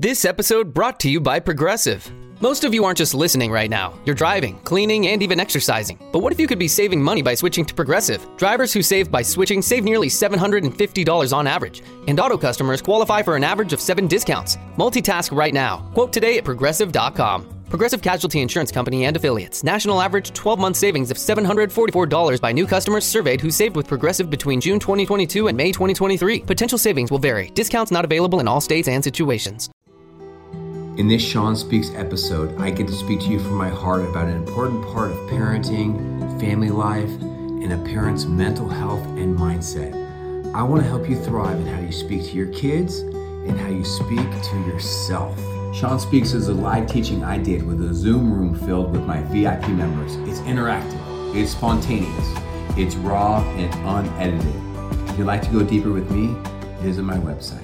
This episode brought to you by Progressive. Most of you aren't just listening right now. You're driving, cleaning, and even exercising. But what if you could be saving money by switching to Progressive? Drivers who save by switching save nearly $750 on average. And auto customers qualify for an average of 7 discounts. Multitask right now. Quote today at Progressive.com. Progressive Casualty Insurance Company and Affiliates. National average 12-month savings of $744 by new customers surveyed who saved with Progressive between June 2022 and May 2023. Potential savings will vary. Discounts not available in all states and situations. In this Sean Speaks episode, I get to speak to you from my heart about an important part of parenting, family life, and a parent's mental health and mindset. I want to help you thrive in how you speak to your kids and how you speak to yourself. Sean Speaks is a live teaching I did with a Zoom room filled with my VIP members. It's interactive, it's spontaneous, it's raw and unedited. If you'd like to go deeper with me, visit my website.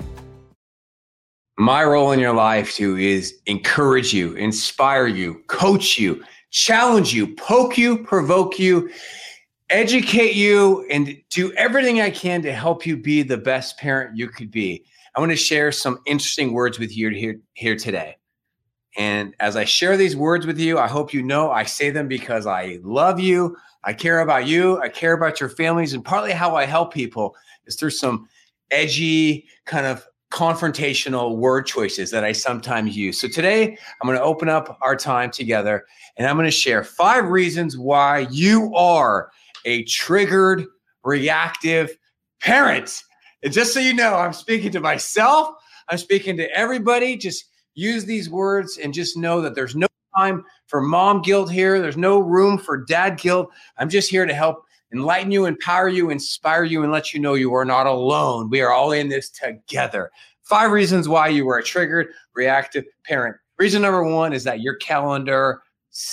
My role in your life too is encourage you, inspire you, coach you, challenge you, poke you, provoke you, educate you, and do everything I can to help you be the best parent you could be. I want to share some interesting words with you here today. And as I share these words with you, I hope you know I say them because I love you, I care about you, I care about your families, and partly how I help people is through some edgy kind of confrontational word choices that I sometimes use. So today I'm going to open up our time together and I'm going to share 5 reasons why you are a triggered, reactive parent. And just so you know, I'm speaking to myself, I'm speaking to everybody. Just use these words and just know that there's no time for mom guilt here. There's no room for dad guilt. I'm just here to help enlighten you, empower you, inspire you, and let you know you are not alone. We are all in this together. 5 reasons why you are a triggered, reactive parent. Reason number 1 is that your calendar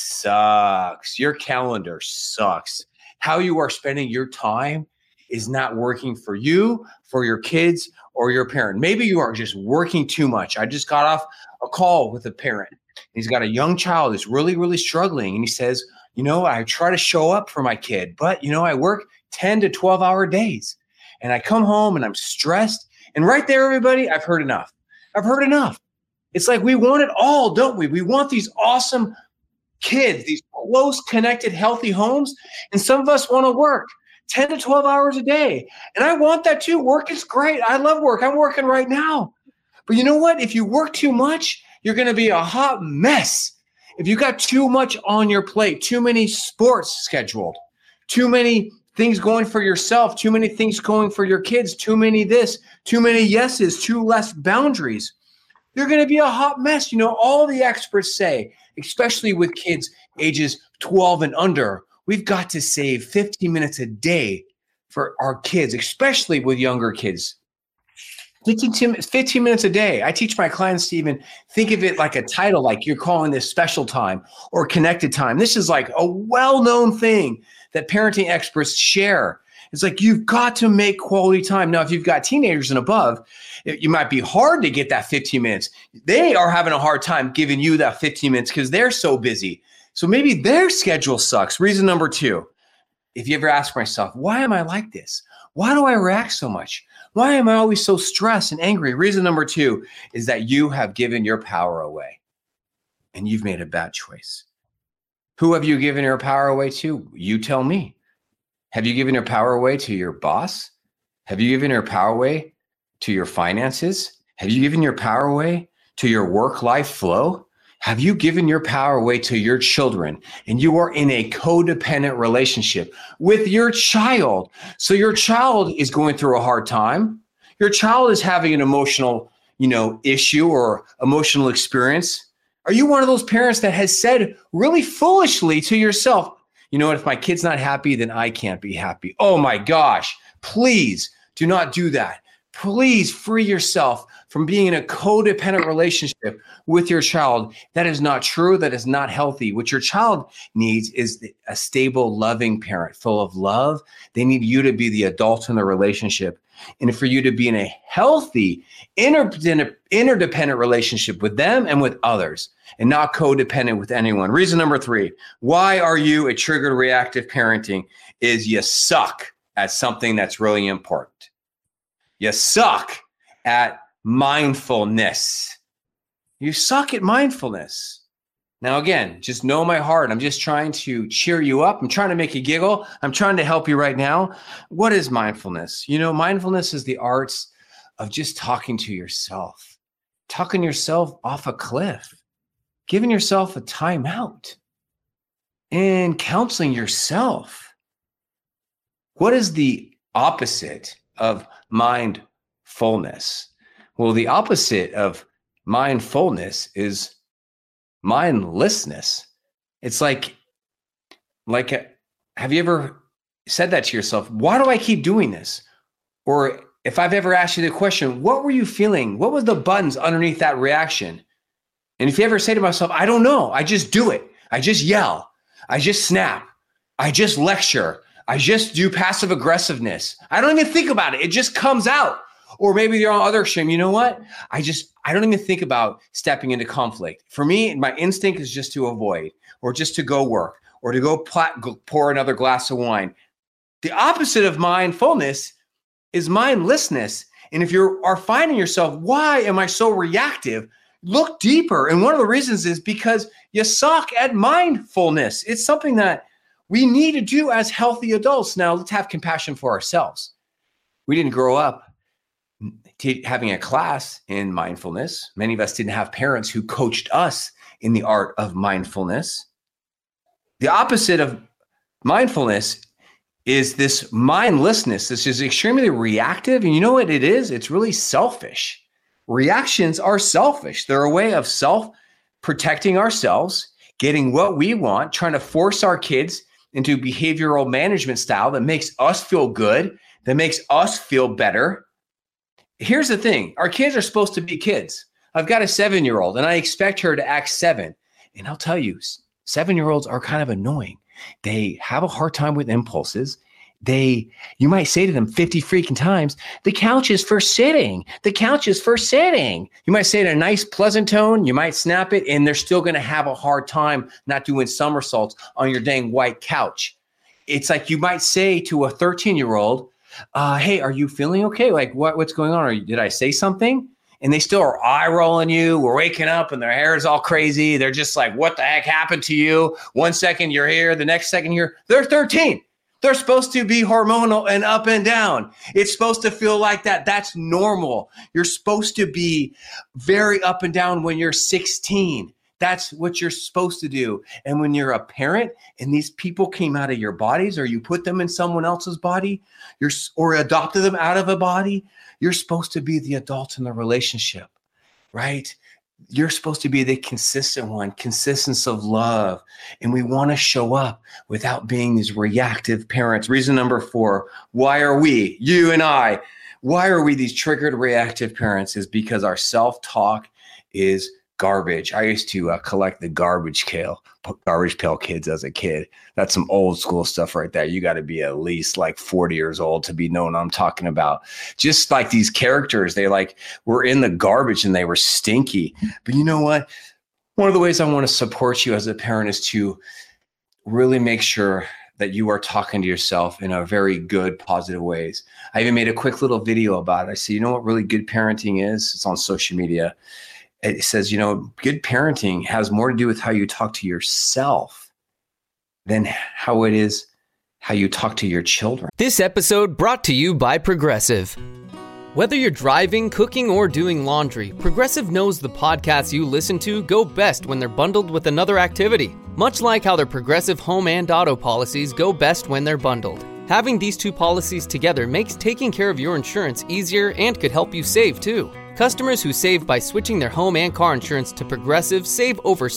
sucks. Your calendar sucks. How you are spending your time is not working for you, for your kids, or your parent. Maybe you are just working too much. I just got off a call with a parent. He's got a young child that's really, really struggling. And he says, I try to show up for my kid, but, I work 10 to 12-hour days. And I come home and I'm stressed. And right there, everybody, I've heard enough. I've heard enough. It's like we want it all, don't we? We want these awesome kids, these close, connected, healthy homes. And some of us want to work 10 to 12 hours a day. And I want that too. Work is great. I love work. I'm working right now. But you know what? If you work too much, you're going to be a hot mess. If you got too much on your plate, too many sports scheduled, too many things going for yourself, too many things going for your kids, too many this, too many yeses, too less boundaries, you're going to be a hot mess. All the experts say, especially with kids ages 12 and under, we've got to save 15 minutes a day for our kids, especially with younger kids. 15 minutes a day. I teach my clients to even think of it like a title, like you're calling this special time or connected time. This is like a well-known thing that parenting experts share. It's like you've got to make quality time. Now, if you've got teenagers and above, you might be hard to get that 15 minutes. They are having a hard time giving you that 15 minutes because they're so busy. So maybe their schedule sucks. Reason number 2, if you ever ask myself, why am I like this? Why do I react so much? Why am I always so stressed and angry? Reason number 2 is that you have given your power away and you've made a bad choice. Who have you given your power away to? You tell me. Have you given your power away to your boss? Have you given your power away to your finances? Have you given your power away to your work-life flow? Have you given your power away to your children and you are in a codependent relationship with your child? So your child is going through a hard time. Your child is having an emotional, issue or emotional experience. Are you one of those parents that has said really foolishly to yourself, if my kid's not happy, then I can't be happy. Oh my gosh, please do not do that. Please free yourself from being in a codependent relationship with your child. That is not true. That is not healthy. What your child needs is a stable, loving parent full of love. They need you to be the adult in the relationship and for you to be in a healthy, interdependent relationship with them and with others and not codependent with anyone. Reason number 3, why are you a triggered reactive parenting is you suck at something that's really important. You suck at mindfulness. You suck at mindfulness. Now, again, just know my heart. I'm just trying to cheer you up. I'm trying to make you giggle. I'm trying to help you right now. What is mindfulness? Mindfulness is the arts of just talking to yourself, talking yourself off a cliff, giving yourself a timeout, and counseling yourself. What is the opposite of mindfulness? Well, the opposite of mindfulness is mindlessness. It's like have you ever said that to yourself? Why do I keep doing this? Or if I've ever asked you the question, what were you feeling? What was the buttons underneath that reaction? And if you ever say to myself, I don't know, I just do it. I just yell. I just snap. I just lecture. I just do passive aggressiveness. I don't even think about it. It just comes out. Or maybe you're on the other extreme. You know what? I don't even think about stepping into conflict. For me, my instinct is just to avoid, or just to go work, or to go pour another glass of wine. The opposite of mindfulness is mindlessness. And if you are finding yourself, why am I so reactive? Look deeper. And one of the reasons is because you suck at mindfulness. It's something that we need to do as healthy adults. Now, let's have compassion for ourselves. We didn't grow up having a class in mindfulness. Many of us didn't have parents who coached us in the art of mindfulness. The opposite of mindfulness is this mindlessness. This is extremely reactive. And you know what it is? It's really selfish. Reactions are selfish. They're a way of self-protecting ourselves, getting what we want, trying to force our kids into behavioral management style that makes us feel good, that makes us feel better. Here's the thing. Our kids are supposed to be kids. I've got a 7-year-old and I expect her to act 7. And I'll tell you, 7-year-olds are kind of annoying. They have a hard time with impulses. You might say to them 50 freaking times, the couch is for sitting. The couch is for sitting. You might say it in a nice, pleasant tone. You might snap it, and they're still going to have a hard time not doing somersaults on your dang white couch. It's like you might say to a 13-year-old, hey, are you feeling okay? Like what's going on? Did I say something? And they still are eye rolling you. We're waking up and their hair is all crazy. They're just like, what the heck happened to you? One second you're here, the next second you're, they're 13. They're supposed to be hormonal and up and down. It's supposed to feel like that. That's normal. You're supposed to be very up and down when you're 16. That's what you're supposed to do. And when you're a parent and these people came out of your bodies, or you put them in someone else's body, or adopted them out of a body, you're supposed to be the adult in the relationship, right? You're supposed to be the consistent one, consistency of love. And we want to show up without being these reactive parents. Reason number 4, why are we, you and I, why are we these triggered reactive parents is because our self-talk is garbage. I used to collect the garbage pail kids as a kid. That's some old school stuff right there. You got to be at least like 40 years old to be knowing what I'm talking about. Just like these characters, they were in the garbage and they were stinky. But you know what? One of the ways I want to support you as a parent is to really make sure that you are talking to yourself in a very good, positive ways. I even made a quick little video about it. I said, you know what really good parenting is? It's on social media. It says, good parenting has more to do with how you talk to yourself than how you talk to your children. This episode brought to you by Progressive. Whether you're driving, cooking, or doing laundry, Progressive knows the podcasts you listen to go best when they're bundled with another activity. Much like how their Progressive home and auto policies go best when they're bundled. Having these two policies together makes taking care of your insurance easier and could help you save too. Customers who save by switching their home and car insurance to Progressive save over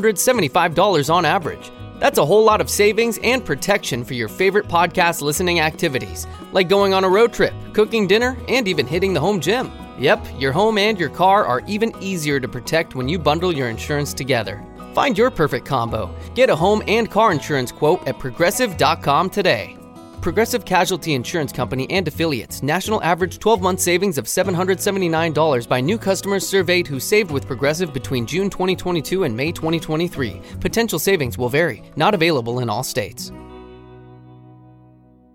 $775 on average. That's a whole lot of savings and protection for your favorite podcast listening activities, like going on a road trip, cooking dinner, and even hitting the home gym. Yep, your home and your car are even easier to protect when you bundle your insurance together. Find your perfect combo. Get a home and car insurance quote at Progressive.com today. Progressive Casualty Insurance Company and Affiliates. National average 12-month savings of $779 by new customers surveyed who saved with Progressive between June 2022 and May 2023. Potential savings will vary. Not available in all states.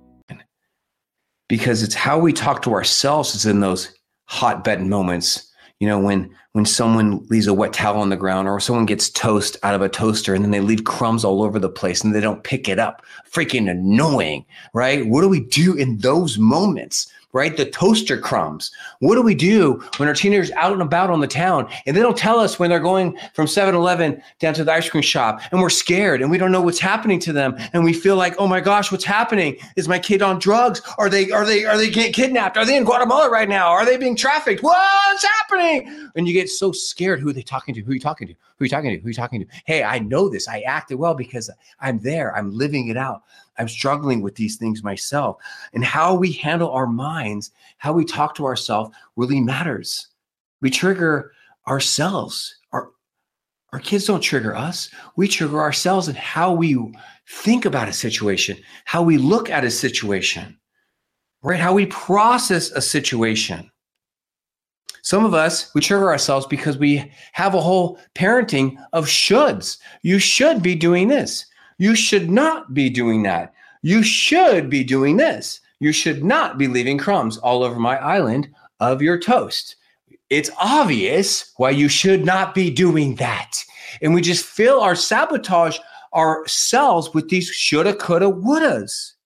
Because it's how we talk to ourselves is in those hot button moments. When someone leaves a wet towel on the ground, or someone gets toast out of a toaster and then they leave crumbs all over the place and they don't pick it up. Freaking annoying, right? What do we do in those moments? Right? The toaster crumbs. What do we do when our teenagers out and about on the town and they don't tell us when they're going from 7-Eleven down to the ice cream shop, and we're scared and we don't know what's happening to them, and we feel like, oh my gosh, what's happening? Is my kid on drugs? Are they getting kidnapped? Are they in Guatemala right now? Are they being trafficked? What's happening? And you get so scared. Who are they talking to? Who are you talking to? Who are you talking to? Who are you talking to? Hey, I know this. I acted well because I'm there. I'm living it out. I'm struggling with these things myself. And how we handle our minds, how we talk to ourselves really matters. We trigger ourselves. Our kids don't trigger us. We trigger ourselves in how we think about a situation, how we look at a situation, right? How we process a situation. Some of us, we trigger ourselves because we have a whole parenting of shoulds. You should be doing this. You should not be doing that. You should be doing this. You should not be leaving crumbs all over my island of your toast. It's obvious why you should not be doing that. And we just sabotage ourselves with these shoulda, coulda, wouldas.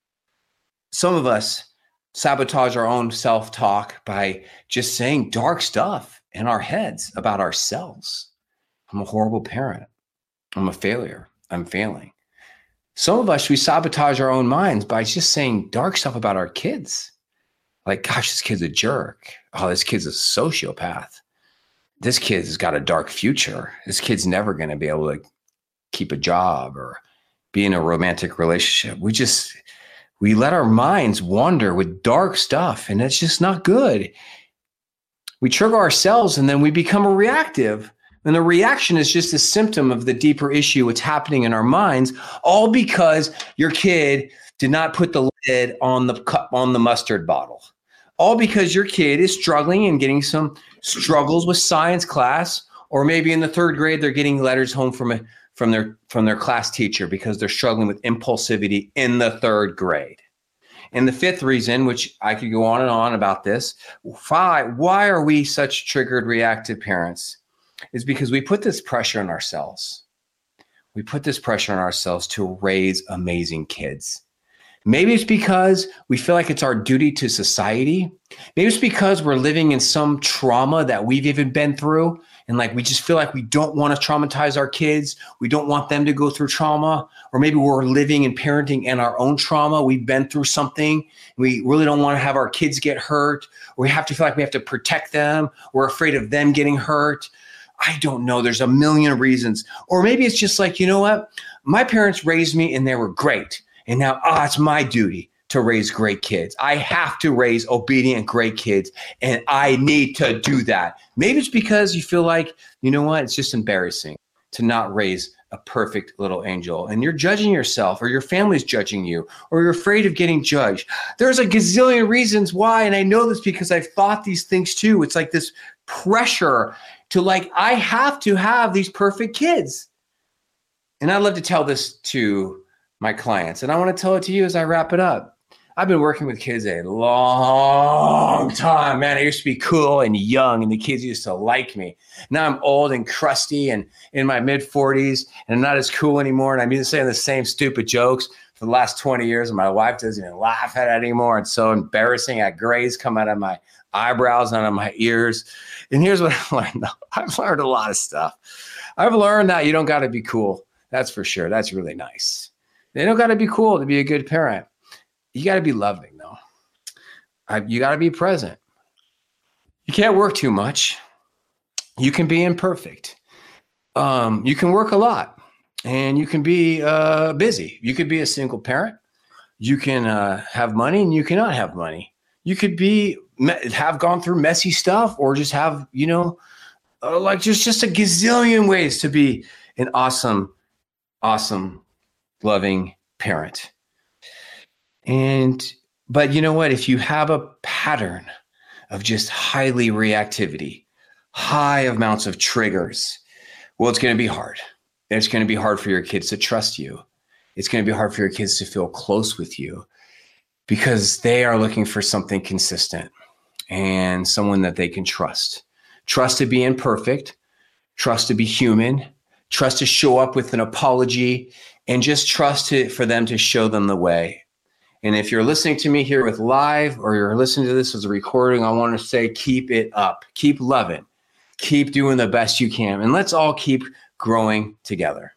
Some of us sabotage our own self-talk by just saying dark stuff in our heads about ourselves. I'm a horrible parent. I'm a failure. I'm failing. Some of us, we sabotage our own minds by just saying dark stuff about our kids. Like, gosh, this kid's a jerk. Oh, this kid's a sociopath. This kid's got a dark future. This kid's never going to be able to keep a job or be in a romantic relationship. We let our minds wander with dark stuff, and it's just not good. We trigger ourselves, and then we become reactive. And the reaction is just a symptom of the deeper issue, what's happening in our minds, all because your kid did not put the lid on the cup on the mustard bottle. All because your kid is struggling and getting some struggles with science class, or maybe in the 3rd grade, they're getting letters home from their class teacher because they're struggling with impulsivity in the 3rd grade. And the 5th reason, which I could go on and on about this, why are we such triggered, reactive parents? Is because we put this pressure on ourselves. We put this pressure on ourselves to raise amazing kids. Maybe it's because we feel like it's our duty to society. Maybe it's because we're living in some trauma that we've even been through. And like, we just feel like we don't want to traumatize our kids. We don't want them to go through trauma. Or maybe we're living and parenting in our own trauma. We've been through something. We really don't want to have our kids get hurt. Or we have to feel like we have to protect them. We're afraid of them getting hurt. I don't know. There's a million reasons. Or maybe it's just like, you know what? My parents raised me and they were great. And now, it's my duty to raise great kids. I have to raise obedient, great kids. And I need to do that. Maybe it's because you feel like, you know what? It's just embarrassing to not raise a perfect little angel. And you're judging yourself, or your family's judging you, or you're afraid of getting judged. There's a gazillion reasons why. And I know this because I've thought these things too. It's like this pressure to like, I have to have these perfect kids. And I love to tell this to my clients, and I want to tell it to you as I wrap it up. I've been working with kids a long time, man. I used to be cool and young, and the kids used to like me. Now I'm old and crusty and in my mid-40s, and I'm not as cool anymore. And I'm even saying the same stupid jokes for the last 20 years, and my wife doesn't even laugh at it anymore. It's so embarrassing. I grays come out of my eyebrows and out of my ears. And here's what I've learned, though. I've learned a lot of stuff. I've learned that you don't got to be cool. That's for sure. That's really nice. They don't got to be cool to be a good parent. You got to be loving, though. You got to be present. You can't work too much. You can be imperfect. You can work a lot, and you can be busy. You could be a single parent. You can have money, and you cannot have money. You could have gone through messy stuff, or just have, like just a gazillion ways to be an awesome, loving parent. But you know what? If you have a pattern of just highly reactivity, high amounts of triggers, well, it's going to be hard. It's going to be hard for your kids to trust you. It's going to be hard for your kids to feel close with you because they are looking for something consistent and someone that they can trust. Trust to be imperfect, trust to be human, trust to show up with an apology, and just trust for them to show them the way. And if you're listening to me here with live, or you're listening to this as a recording, I want to say, keep it up, keep loving, keep doing the best you can, and let's all keep growing together.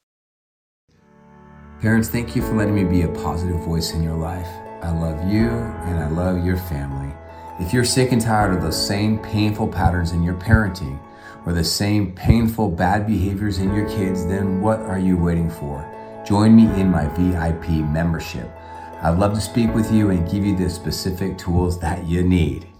Parents, thank you for letting me be a positive voice in your life. I love you and I love your family. If you're sick and tired of those same painful patterns in your parenting or the same painful bad behaviors in your kids, then what are you waiting for? Join me in my VIP membership. I'd love to speak with you and give you the specific tools that you need.